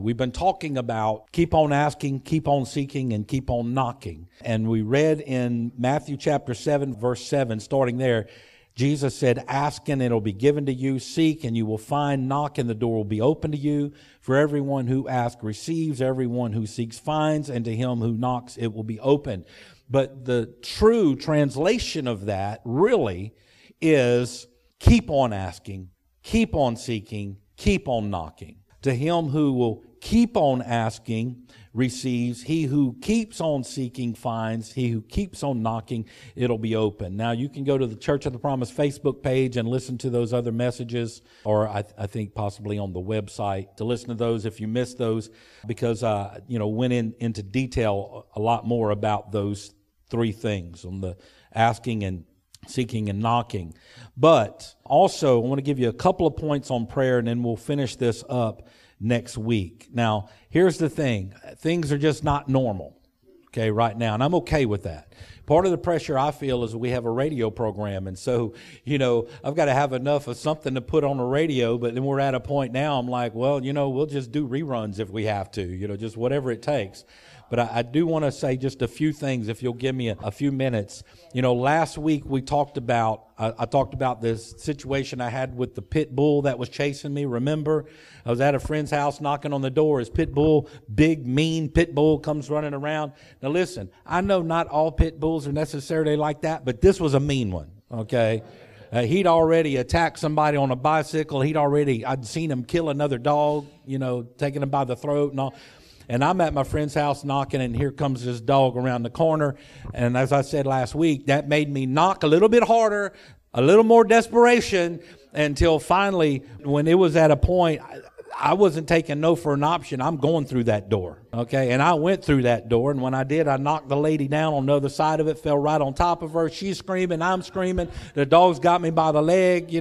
We've been talking about keep on asking, keep on seeking, and keep on knocking. And we read in Matthew chapter 7, verse 7, starting there, Jesus said, ask and it'll be given to you, seek and you will find, knock and the door will be open to you. For everyone who asks receives, everyone who seeks finds, and to him who knocks it will be open. But the true translation of that really is keep on asking, keep on seeking, keep on knocking. To him who will keep on asking receives. He who keeps on seeking finds. He who keeps on knocking, it'll be open. Now, you can go to the Church of the Promise Facebook page and listen to those other messages, or I think possibly on the website to listen to those if you missed those, because went into detail a lot more about those three things on the asking and seeking and knocking. But also, I want to give you a couple of points on prayer, and then we'll finish this up next week. Now, here's the thing. Things are just not normal, okay, right now, and I'm okay with that. Part of the pressure I feel is we have a radio program, and so, I've got to have enough of something to put on the radio, but then we're at a point now, I'm like, well, we'll just do reruns if we have to, just whatever it takes. But I do want to say just a few things, if you'll give me a few minutes. Last week we talked about, I talked about this situation I had with the pit bull that was chasing me. Remember, I was at a friend's house knocking on the door. His pit bull, big, mean pit bull, comes running around. Now listen, I know not all pit bulls are necessarily like that, but this was a mean one, okay? He'd already attacked somebody on a bicycle. I'd seen him kill another dog, taking him by the throat and all. And I'm at my friend's house knocking, and here comes this dog around the corner. And as I said last week, that made me knock a little bit harder, a little more desperation, until finally, when it was at a point, I wasn't taking no for an option. I'm going through that door, okay? And I went through that door, and when I did, I knocked the lady down on the other side of it, fell right on top of her. She's screaming, I'm screaming. The dog's got me by the leg,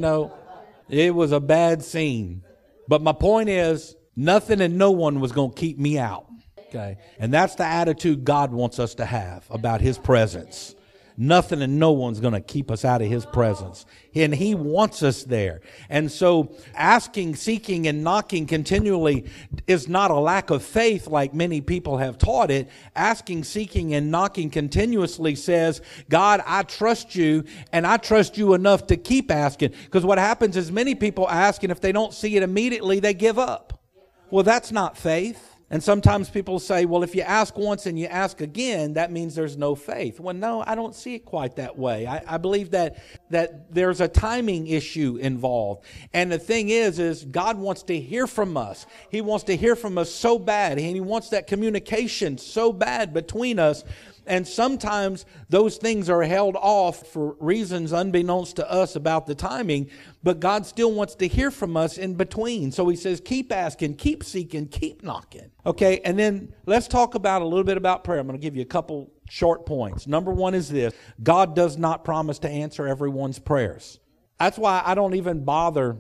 It was a bad scene. But my point is, nothing and no one was going to keep me out, okay? And that's the attitude God wants us to have about His presence. Nothing and no one's going to keep us out of His presence. And He wants us there. And so asking, seeking, and knocking continually is not a lack of faith like many people have taught it. Asking, seeking, and knocking continuously says, God, I trust you, and I trust you enough to keep asking. Because what happens is many people ask, and if they don't see it immediately, they give up. Well, that's not faith. And sometimes people say, well, if you ask once and you ask again, that means there's no faith. Well, no, I don't see it quite that way. I believe that there's a timing issue involved. And the thing is God wants to hear from us. He wants to hear from us so bad. And He wants that communication so bad between us. And sometimes those things are held off for reasons unbeknownst to us about the timing, but God still wants to hear from us in between. So He says, keep asking, keep seeking, keep knocking. Okay, and then let's talk about a little bit about prayer. I'm going to give you a couple short points. Number one is this: God does not promise to answer everyone's prayers. That's why I don't even bother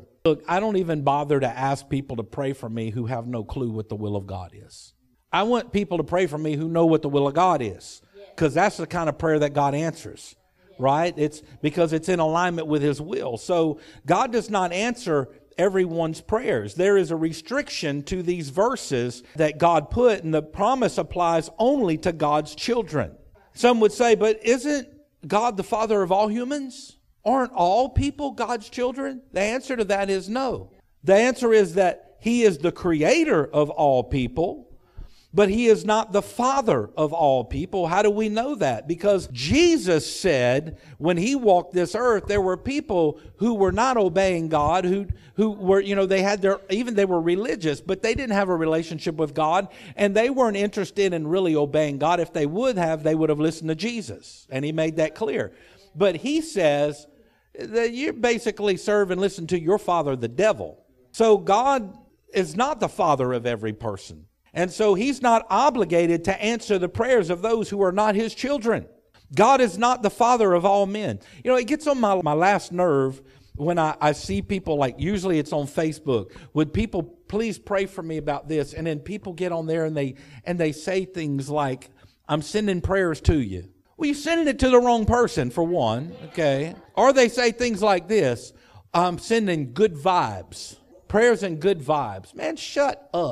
to ask people to pray for me who have no clue what the will of God is. I want people to pray for me who know what the will of God is. Because that's the kind of prayer that God answers, right? It's because it's in alignment with His will. So God does not answer everyone's prayers. There is a restriction to these verses that God put, and the promise applies only to God's children. Some would say, but isn't God the Father of all humans? Aren't all people God's children? The answer to that is no. The answer is that He is the creator of all people, but He is not the Father of all people. How do we know that? Because Jesus said when He walked this earth, there were people who were not obeying God, who were, they were religious, but they didn't have a relationship with God, and they weren't interested in really obeying God. If they would have listened to Jesus, and He made that clear. But He says that you basically serve and listen to your father, the devil. So God is not the father of every person. And so He's not obligated to answer the prayers of those who are not His children. God is not the father of all men. It gets on my last nerve when I see people, like usually it's on Facebook, would people please pray for me about this? And then people get on there and they say things like, I'm sending prayers to you. Well, you're sending it to the wrong person, for one, okay? Or they say things like this, I'm sending good vibes, prayers and good vibes. Man, shut up.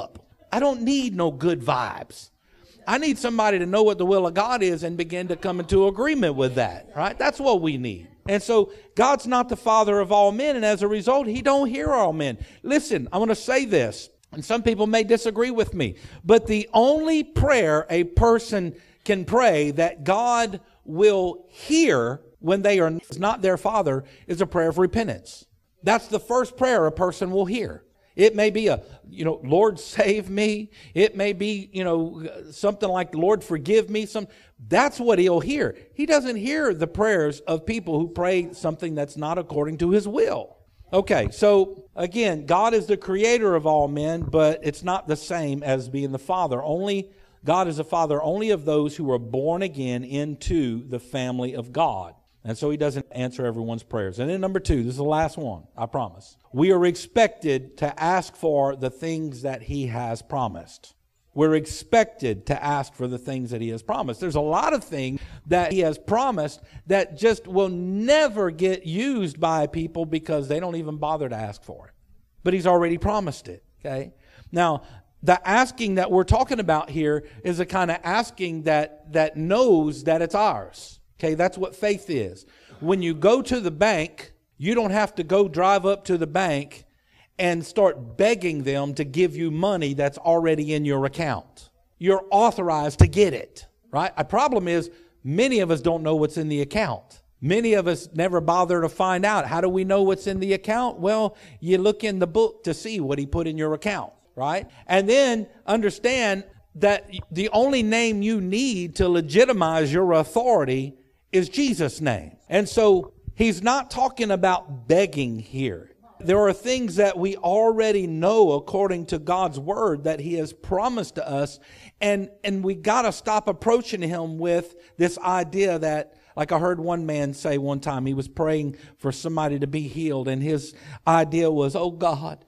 I don't need no good vibes. I need somebody to know what the will of God is and begin to come into agreement with that, right? That's what we need. And so God's not the father of all men, and as a result, he don't hear all men. Listen, I want to say this, and some people may disagree with me, but the only prayer a person can pray that God will hear when they are not their father is a prayer of repentance. That's the first prayer a person will hear. It may be Lord, save me. It may be, something like, Lord, forgive me. That's what he'll hear. He doesn't hear the prayers of people who pray something that's not according to his will. Okay, so again, God is the creator of all men, but it's not the same as being the father. God is the father only of those who are born again into the family of God. And so he doesn't answer everyone's prayers. And then number 2, this is the last one, I promise. We are expected to ask for the things that he has promised. We're expected to ask for the things that he has promised. There's a lot of things that he has promised that just will never get used by people because they don't even bother to ask for it. But he's already promised it, okay? Now, the asking that we're talking about here is a kind of asking that knows that it's ours. Okay, that's what faith is. When you go to the bank, you don't have to go drive up to the bank and start begging them to give you money that's already in your account. You're authorized to get it, right? The problem is many of us don't know what's in the account. Many of us never bother to find out. How do we know what's in the account? Well, you look in the book to see what he put in your account, right? And then understand that the only name you need to legitimize your authority is Jesus' name. And so he's not talking about begging here. There are things that we already know according to God's word that he has promised to us. And we got to stop approaching him with this idea that, like I heard one man say one time, he was praying for somebody to be healed. And his idea was, oh God,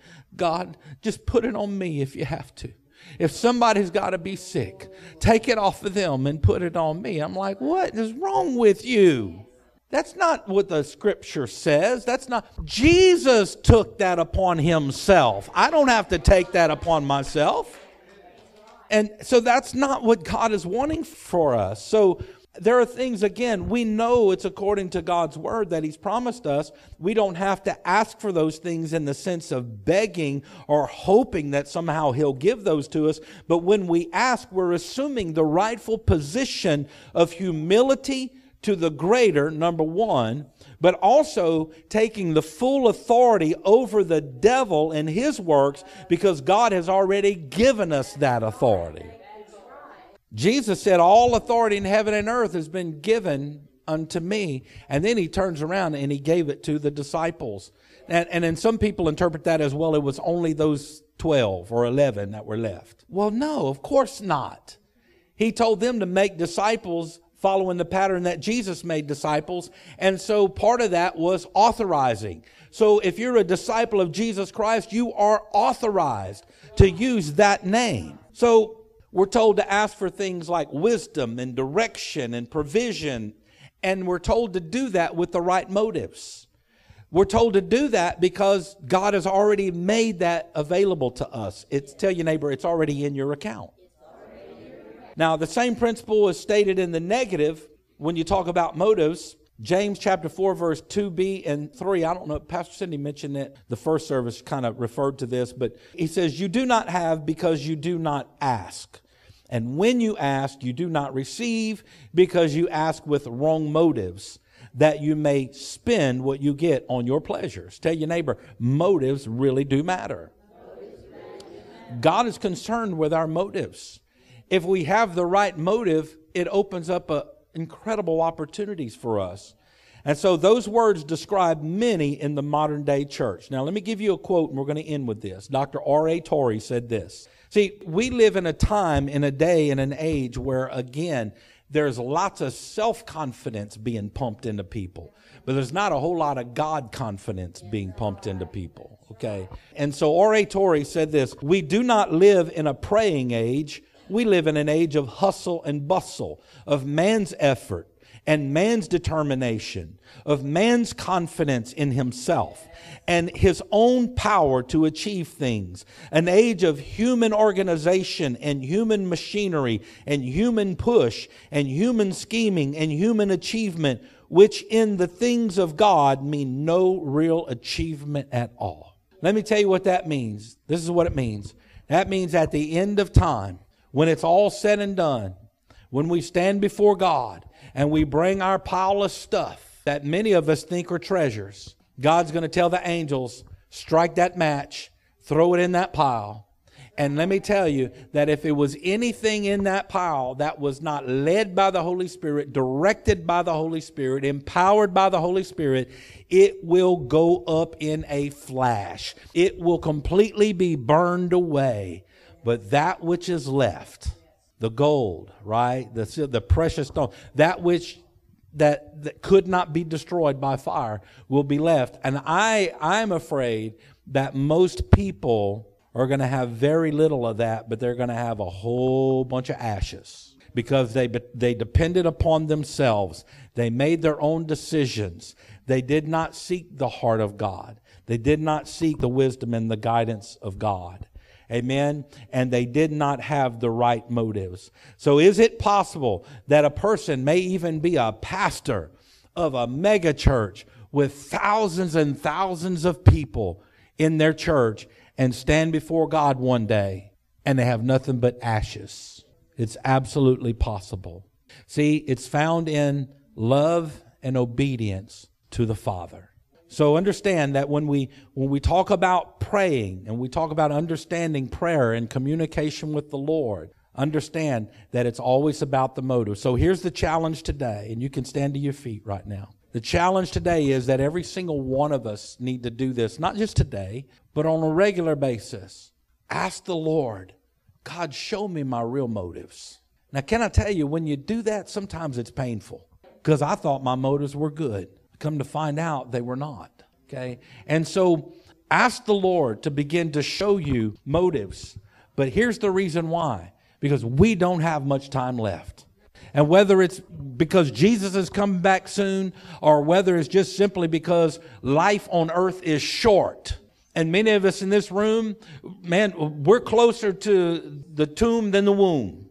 just put it on me if you have to. If somebody's got to be sick, take it off of them and put it on me. I'm like, what is wrong with you? That's not what the scripture says. That's not. Jesus took that upon himself. I don't have to take that upon myself. And so that's not what God is wanting for us. So there are things, again, we know it's according to God's word that he's promised us. We don't have to ask for those things in the sense of begging or hoping that somehow he'll give those to us. But when we ask, we're assuming the rightful position of humility to the greater, number one, but also taking the full authority over the devil and his works because God has already given us that authority. Jesus said, all authority in heaven and earth has been given unto me. And then he turns around and he gave it to the disciples. And then some people interpret that as, well, it was only those 12 or 11 that were left. Well, no, of course not. He told them to make disciples following the pattern that Jesus made disciples. And so part of that was authorizing. So if you're a disciple of Jesus Christ, you are authorized to use that name. So we're told to ask for things like wisdom and direction and provision. And we're told to do that with the right motives. We're told to do that because God has already made that available to us. Tell your neighbor, it's already in your account. Now, the same principle is stated in the negative when you talk about motives. James chapter 4, verse 2b and 3. I don't know, Pastor Cindy mentioned it. The first service kind of referred to this, but he says, you do not have because you do not ask. And when you ask, you do not receive because you ask with wrong motives, that you may spend what you get on your pleasures. Tell your neighbor, motives really do matter. God is concerned with our motives. If we have the right motive, it opens up incredible opportunities for us. And so those words describe many in the modern day church. Now, let me give you a quote, and we're going to end with this. Dr. R.A. Torrey said this. See, we live in a time, in a day, in an age where, again, there's lots of self-confidence being pumped into people. But there's not a whole lot of God confidence being pumped into people, okay? And so R.A. Torrey said this, we do not live in a praying age. We live in an age of hustle and bustle, of man's effort and man's determination, of man's confidence in himself and his own power to achieve things. An age of human organization and human machinery and human push and human scheming and human achievement, which in the things of God mean no real achievement at all. Let me tell you what that means. This is what it means. That means at the end of time, when it's all said and done, when we stand before God and we bring our pile of stuff that many of us think are treasures, God's going to tell the angels, strike that match, throw it in that pile. And let me tell you that if it was anything in that pile that was not led by the Holy Spirit, directed by the Holy Spirit, empowered by the Holy Spirit, it will go up in a flash. It will completely be burned away. But that which is left, the gold, right? The precious stone, that which that could not be destroyed by fire will be left. And I'm afraid that most people are going to have very little of that, but they're going to have a whole bunch of ashes because they depended upon themselves. They made their own decisions. They did not seek the heart of God. They did not seek the wisdom and the guidance of God. Amen. And they did not have the right motives. So is it possible that a person may even be a pastor of a mega church with thousands and thousands of people in their church and stand before God one day and they have nothing but ashes? It's absolutely possible. See, it's found in love and obedience to the Father. So understand that when we talk about praying and we talk about understanding prayer and communication with the Lord, understand that it's always about the motive. So here's the challenge today, and you can stand to your feet right now. The challenge today is that every single one of us need to do this, not just today, but on a regular basis. Ask the Lord, God, show me my real motives. Now, can I tell you, when you do that, sometimes it's painful because I thought my motives were good. Come to find out they were not. Okay? And so ask the Lord to begin to show you motives. But here's the reason why. Because we don't have much time left. And whether it's because Jesus is coming back soon or whether it's just simply because life on earth is short. And many of us in this room, man, we're closer to the tomb than the womb.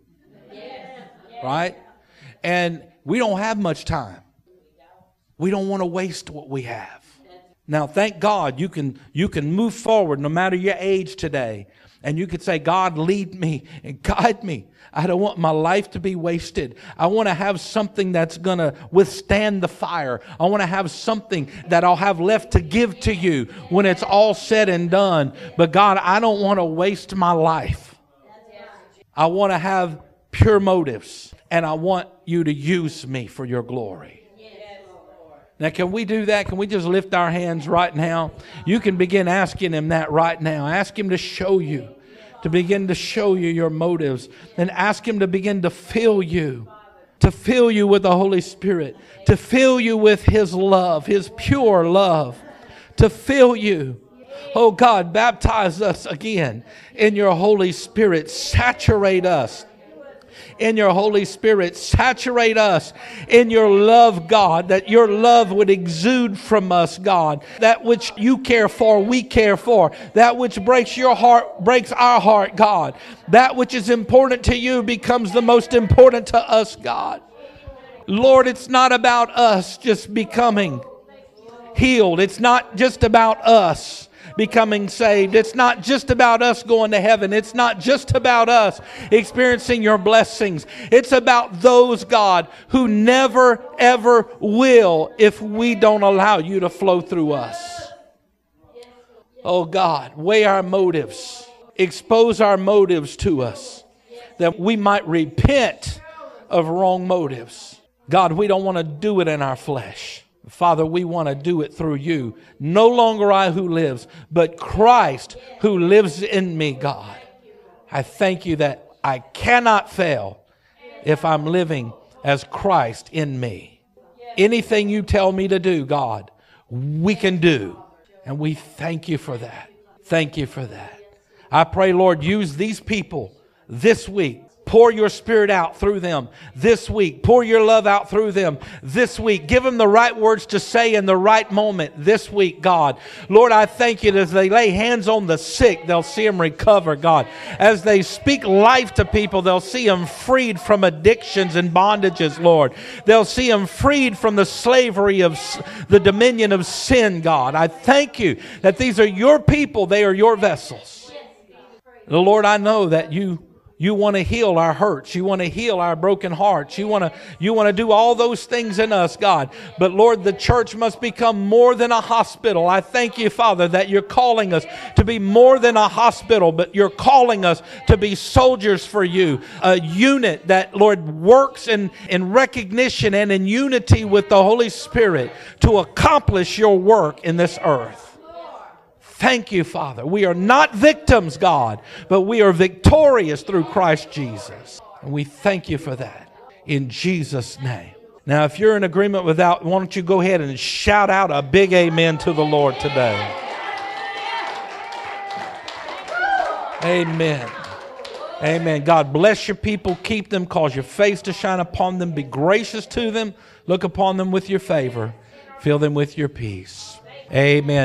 Right? And we don't have much time. We don't want to waste what we have. Now, thank God you can move forward no matter your age today. And you could say, God, lead me and guide me. I don't want my life to be wasted. I want to have something that's going to withstand the fire. I want to have something that I'll have left to give to you when it's all said and done. But God, I don't want to waste my life. I want to have pure motives. And I want you to use me for your glory. Now, can we do that? Can we just lift our hands right now? You can begin asking Him that right now. Ask Him to show you, to begin to show you your motives. And ask Him to begin to fill you with the Holy Spirit, to fill you with His love, His pure love, to fill you. Oh God, baptize us again in your Holy Spirit. Saturate us in your Holy Spirit. Saturate us in your love, God, that your love would exude from us, God. That which you care for, we care for. That which breaks your heart, breaks our heart, God. That which is important to you becomes the most important to us, God. Lord, it's not about us just becoming healed. It's not just about us becoming saved. It's not just about us going to heaven. It's not just about us experiencing your blessings. It's about those, God, who never, ever will if we don't allow you to flow through us. Oh God, weigh our motives. Expose our motives to us that we might repent of wrong motives. God, we don't want to do it in our flesh. Father, we want to do it through you. No longer I who lives, but Christ who lives in me, God. I thank you that I cannot fail if I'm living as Christ in me. Anything you tell me to do, God, we can do. And we thank you for that. Thank you for that. I pray, Lord, use these people this week Pour your Spirit out through them this week. Pour your love out through them this week. Give them the right words to say in the right moment this week, God. Lord, I thank you that as they lay hands on the sick, they'll see them recover, God. As they speak life to people, they'll see them freed from addictions and bondages, Lord. They'll see them freed from the slavery of the dominion of sin, God. I thank you that these are your people. They are your vessels. Lord, I know that you want to heal our hurts. You want to heal our broken hearts. You want to do all those things in us, God. But Lord, the church must become more than a hospital. I thank you, Father, that you're calling us to be more than a hospital, but you're calling us to be soldiers for you. A unit that, Lord, works in recognition and in unity with the Holy Spirit to accomplish your work in this earth. Thank you, Father. We are not victims, God, but we are victorious through Christ Jesus. And we thank you for that in Jesus' name. Now, if you're in agreement with that, why don't you go ahead and shout out a big amen to the Lord today. Amen. Amen. God bless your people. Keep them. Cause your face to shine upon them. Be gracious to them. Look upon them with your favor. Fill them with your peace. Amen.